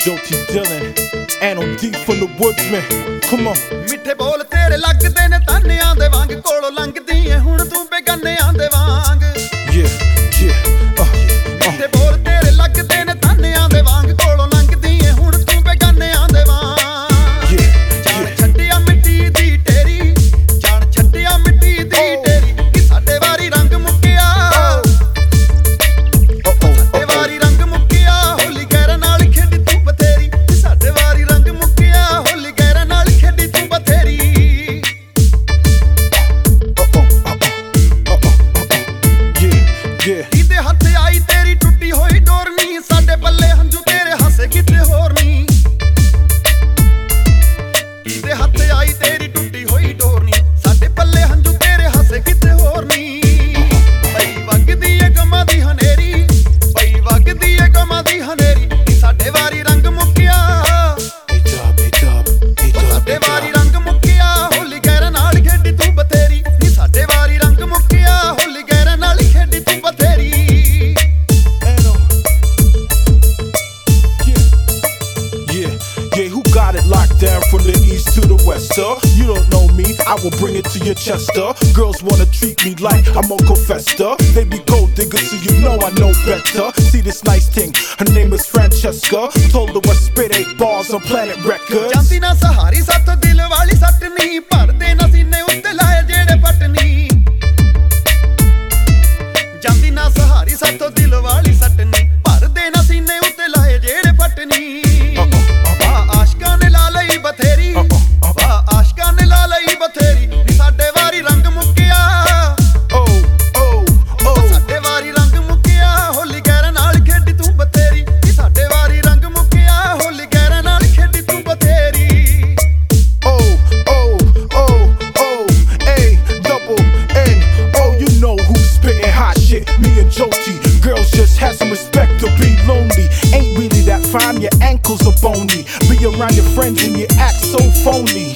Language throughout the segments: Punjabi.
Joti Dillon, and on D from the Woodsman. Come on. ਮਿੱਠੇ ਬੋਲ ਤੇਰੇ ਲੱਗਦੇ ਨੇ ਤਾਨਿਆਂ ਦੇ ਵਾਂਗ ਕੋਲੋਂ ਲੰਘਦੀ ਏ ਹੁਣ ਤੂੰ ਬੇਗਾਨਿਆਂ ਦੇ ਵਾਂਗ ਮਿੱਠੇ ਬੋਲ ਤੇਰੇ ਲੱਗਦੇ ਨੇ ਤਾਨਿਆਂ ਦੇ ਵਾਂਗ ਕੋਲੋਂ ਲੰਘਦੀ ਏ ਹੁਣ ਤੂੰ ਬੇਗਾਨਿਆਂ ਦੇ ਵਾਂਗ ਜਾਣ ਛੱਡਿਆ ਮਿੱਟੀ ਦੀ ਢੇਰੀ ਜਾਣ ਛੱਡਿਆ ਮਿੱਟੀ ਦੀ ਢੇਰੀ ਕਿ ਸਾਡੇ ਵਾਰੀ ਰੰਗ ਮੁੱਕਿਆ ਸਾਡੇ ਵਾਰੀ ਰੰਗ ਮੁੱਕਿਆ ਹੋਲੀ ਗੈਰਾਂ ਨਾਲ ਖੇਡੀ ਤੂੰ ਬਥੇਰੀ ਕਿ ਸਾਡੇ ਵਾਰੀ ਰੰਗ ਮੁੱਕਿਆ ਹੋਲੀ ਗੈਰਾਂ ਨਾਲ ਖੇਡੀ ਤੂੰ ਬਥੇਰੀ ਕਿਤੇ ਹੱਥ ਆਈ ਤੇਰੀ ਟੁੱਟੀ ਹੋਈ ਡੋਰ ਨੀ ਸਾਡੇ ਪੱਲੇ ਹੰਝੂ ਤੇਰੇ ਹਾਸੇ ਕਿਤੇ ਹੋਰ ਨੀ ਕਿਤੇ ਹੱਥ ਆਈ ਤੇਰੀ ਟੁੱਟੀ ਹੋਈ ਡੋਰ ਨੀ ਸਾਡੇ ਪੱਲੇ ਹੰਝੂ ਤੇਰੇ ਹਾਸੇ ਕਿਤੇ ਹੋਰ ਨੀ ਪਈ ਵਗਦੀ ਏ ਗਮਾਂ ਦੀ ਹਨੇਰੀ ਪਈ ਵਗਦੀ ਏ ਗਮਾਂ ਦੀ ਹਨੇਰੀ ਸਾਡੇ ਵਾਰੀ ਰੰਗ ਮੁੱਕਿਆ ਸਾਡੇ ਵਾਰੀ ਰੰਗ ਮੁੱਕਿਆ ਹੋਲੀ ਗੈਰਾਂ ਨਾਲ ਖੇਡੀ ਤੂੰ ਬਥੇਰੀ ਨੀ ਸਾਡੇ ਵਾਰੀ ਰੰਗ ਮੁੱਕਿਆ ਹੋਲੀ ਗੈਰਾਂ ਨਾਲ ਖੇਡੀ ਤੂੰ ਬਥੇਰੀ Yeah, who got it locked down from the east to the west, You don't know me, I will bring it to your chest, Girls wanna treat me like I'm Uncle Fester. They be gold diggers, so you know I know better. See this nice thing, her name is Francesca. Told her I spit 8 bars on Planet Records. ਜਾਂਦੀ ਨਾ ਸਹਾਰੀ ਸਾਥੋਂ ਦਿਲ ਵਾਲੀ ਸੱਟ ਨੀ ਭਰਦੇ ਨਾ ਸੀਨੇ ਉੱਤੇ ਲਾਏ ਜਿਹੜੇ ਪਟਨੀ ਜਾਂਦੀ ਨਾ ਸਹਾਰੀ ਸਾਥੋਂ ਦਿਲ ਵਾਲੀ ਸੱਟ ਨੀ ਭਰਦੇ ਨਾ ਸੀਨੇ ਉੱਤੇ ਲਾਏ ਜਿਹੜੇ ਪਟਨੀ ਆਸ਼ਕਾਂ ਨੇ ਲਾ ਲਈ ਬਥੇਰੀ ਆਸ਼ਕਾਂ ਨੇ ਲਾ ਲਈ ਬਥੇਰੀ ਨੀ ਸਾਡੇ ਵਾਰੀ ਰੰਗ ਮੁੱਕਿਆ ਸਾਡੇ ਵਾਰੀ ਰੰਗ ਮੁੱਕਿਆ ਹੋਲੀ ਗੈਰਾਂ ਨਾਲ ਖੇਡੀ ਤੂੰ ਬਥੇਰੀ ਨੀ ਸਾਡੇ ਵਾਰੀ ਰੰਗ ਮੁੱਕਿਆ ਹੋਲੀ ਗੈਰਾਂ ਨਾਲ ਖੇਡੀ ਤੂੰ ਬਥੇਰੀ You know who's spitting hot shit, me and Joti. Girls just have some respect to be lonely. Ain't really that fine, your ankles are bony. Be around your friends and you act so phony.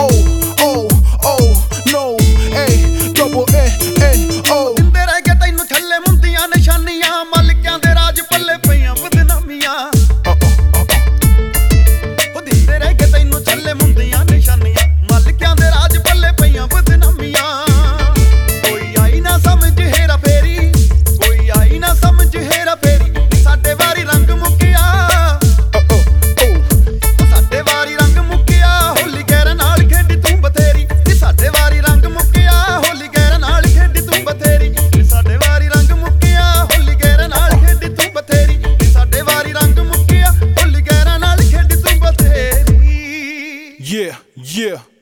No, double N-N-O. ਦਿੰਦੇ ਰਹਿ ਗਏ ਤੈਨੂੰ ਛੱਲੇ ਮੁੰਦੀਆਂ ਨਿਸ਼ਾਨੀਆਂ ਮਾਲਕਿਆਂ ਦੇ ਰਾਜ ਪੱਲੇ ਪਈਆਂ ਬਦਨਾਮੀਆਂ ਉਹ ਦਿੰਦੇ ਰਹਿ ਗਏ ਤੈਨੂੰ ਛੱਲੇ ਮੁੰਦੀਆਂ ਨਿਸ਼ਾਨੀਆਂ ਮਾਲਕਿਆਂ ਦੇ ਰਾਜ ਪੱਲੇ ਪਈਆਂ ਬਦਨਾਮੀਆਂ ਕੋਈ ਆਈ ਨਾ ਸਮਝ ਹੇਰਾ ਫੇਰੀ ਕੋਈ ਆਈ ਨਾ ਸਮਝ ਹੇਰਾ ਫੇਰੀ ਸਾਡੇ ਵਾਰੀ ਰੰਗ ਮੁੱਕਿਆ ਸਾਡੇ ਵਾਰੀ ਰੰਗ ਮੁੱਕਿਆ ਹੋਲੀ ਗੈਰਾਂ ਨਾਲ ਖੇਡੀ ਤੂੰ ਬਥੇਰੀ ਸਾਡੇ ਵਾਰੀ ਰੰਗ ਮੁੱਕਿਆ ਹੋਲੀ ਗੈਰਾਂ ਨਾਲ ਖੇਡੀ ਤੂੰ ਬਥੇਰੀ ਸਾਡੇ ਵਾਰੀ ਰੰਗ ਮੁੱਕਿਆ ਹੋਲੀ ਗੈਰਾਂ ਨਾਲ ਖੇਡੀ ਤੂੰ ਬਥੇਰੀ ਸਾਡੇ ਵਾਰੀ ਰੰਗ ਮੁੱਕਿਆ ਹੋਲੀ ਗੈਰਾਂ ਨਾਲ ਖੇਡੀ ਤੂੰ ਬਥੇਰੀ Yeah